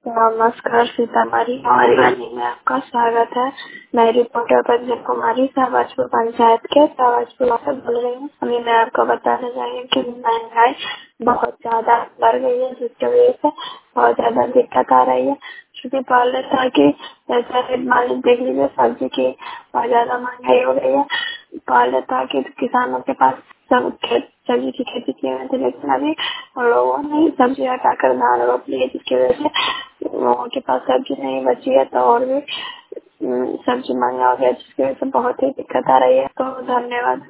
नमस्कार सीतामढ़ी हमारी वाणी में आपका स्वागत है। मैं रिपोर्टर पंजय कुमारी शाहबाजपुर पंचायत के शाहबाजपुर से बोल रही हूँ। अभी मैं आपको बताने जा रही हूँ कि महंगाई बहुत ज्यादा बढ़ गई है, जिसकी वजह से बहुत ज्यादा दिक्कत आ रही है। क्योंकि पहले था कि जैसे मान लीजिए देख लीजिए सब्जी की बहुत ज्यादा महंगाई हो गई है। पहले था कि किसानों के पास सब सब्जी की खेती की हुई थी, लेकिन अभी लोगों ने सब्जी हटाकर धान रोप ली है, जिसकी वजह से लोगों के पास सब्जी नहीं बची है। तो और भी सब्जी महंगा हो गया, जिसकी वजह से बहुत ही दिक्कत आ रही है। तो धन्यवाद।